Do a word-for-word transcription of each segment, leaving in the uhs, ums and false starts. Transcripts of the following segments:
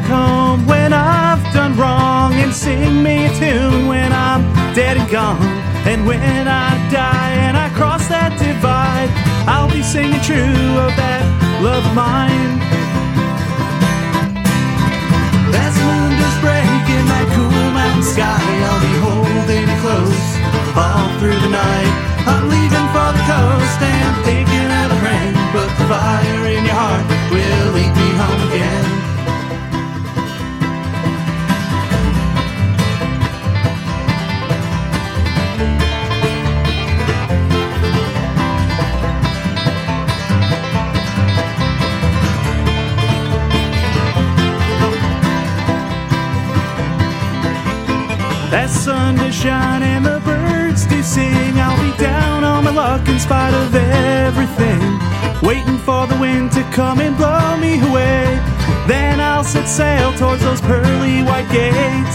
home when I've done wrong, and sing me a tune when I'm dead and gone. And when I die and I cross that divide, I'll be singing true of that love of mine. As the moon does break in that cool mountain sky, I'll be holding you close all through the night. I'm leaving for the coast and thinking of the rain, but the fire in your heart will lead me home again. That sun does shine and the birds do sing. I'll be down on my luck in spite of everything, waiting for the wind to come and blow me away. Then I'll set sail towards those pearly white gates.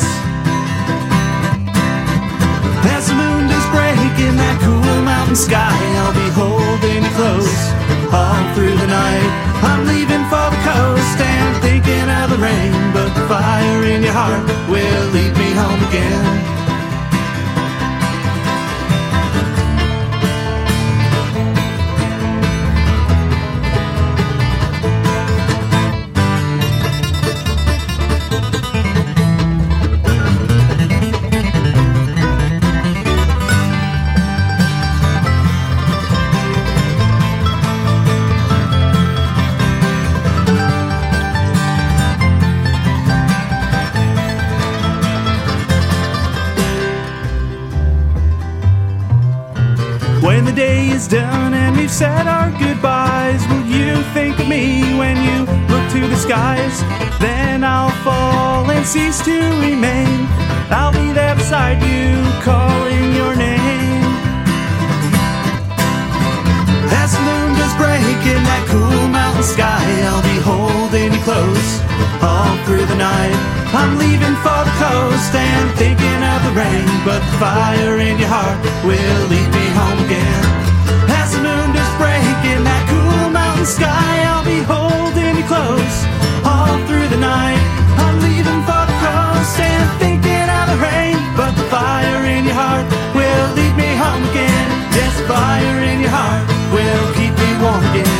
As the moon does break in that cool mountain sky, I'll be holding you close all through the night. I'm leaving for the coast and thinking of the rain, but the fire in your heart will lead me home again. When the day is done and we've said our goodbyes, will you think of me when you look to the skies? Then I'll fall and cease to remain. I'll be there beside you, calling your name. As the moon does break in that cool mountain sky, I'll be holding you close all through the night. I'm leaving for the coast and thinking of the rain, but the fire in your heart will lead me home again. As the moon does break in that cool mountain sky, I'll be holding you close all through the night. I'm leaving for the coast and thinking of the rain, but the fire in your heart will lead me home again. Yes, the fire in your heart will keep me warm again.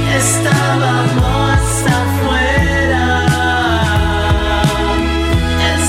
Estábamos afuera,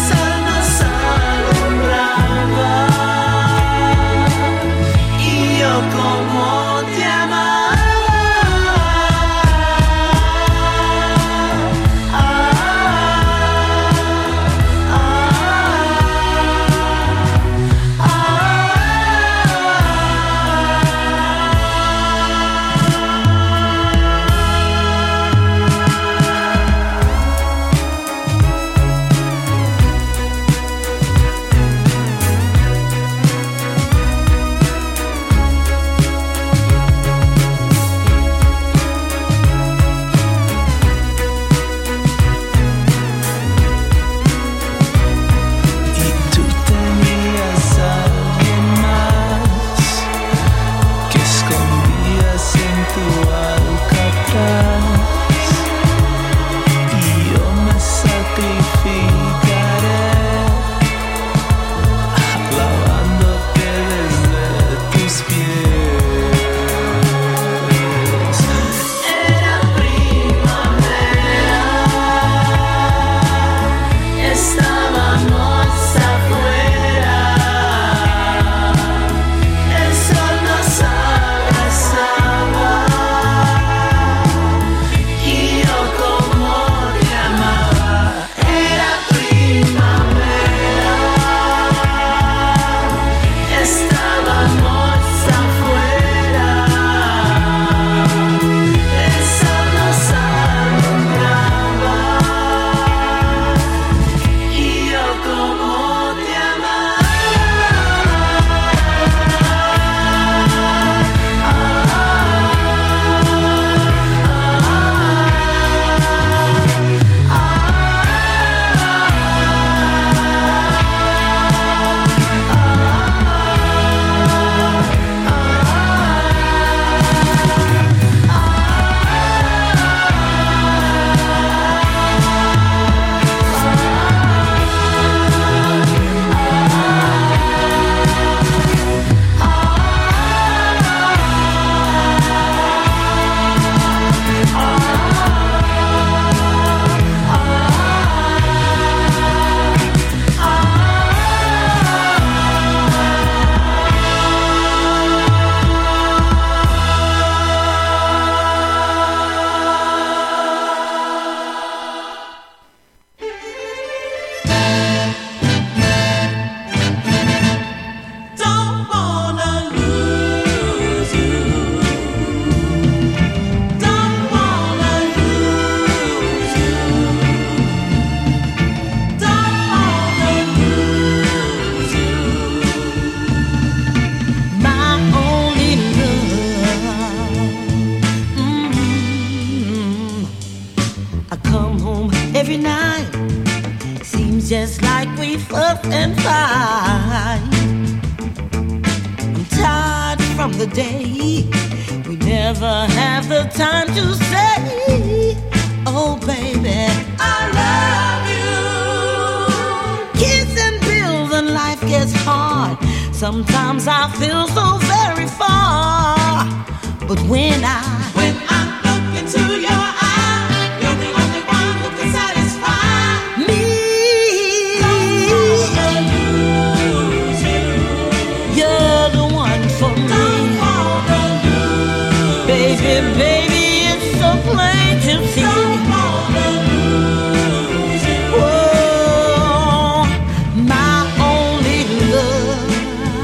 just like we fuss and fight. I'm tired from the day we never have the time to say, oh baby, I love you. Kids and bills and life gets hard. Sometimes I feel so very far. But when I when I look into your eyes, you're the only one who can satisfy me. Don't wanna lose you. You're the one for me. Don't wanna lose baby, you. Baby, it's so plain to see. Don't wanna lose you. Oh, my only love.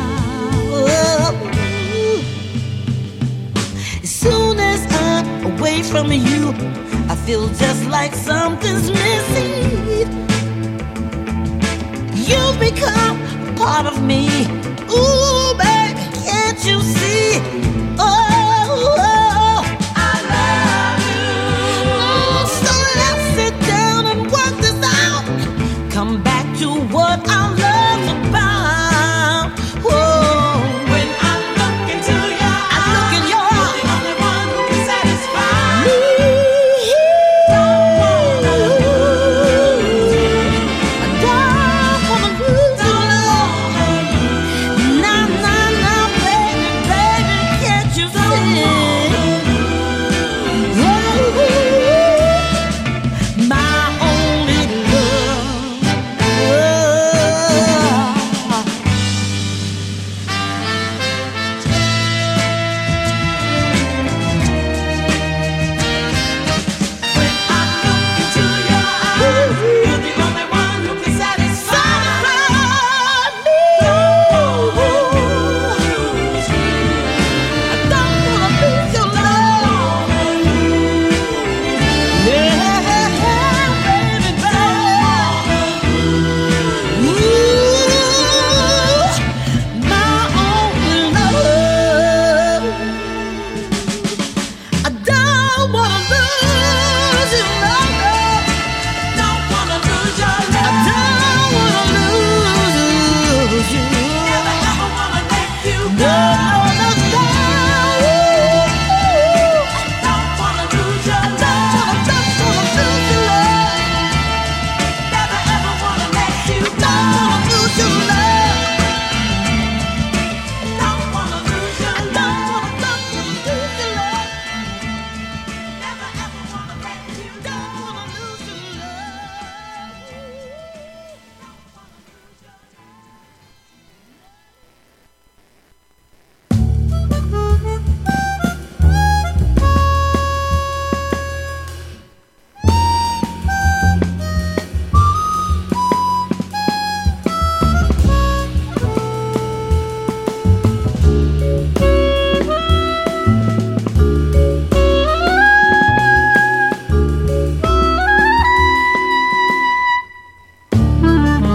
As soon as I'm away from you, I feel just like something's missing. You've become part of me. Ooh, baby, can't you see? Oh, oh, I love you. Oh, so let's sit down and work this out. Come back to what I love.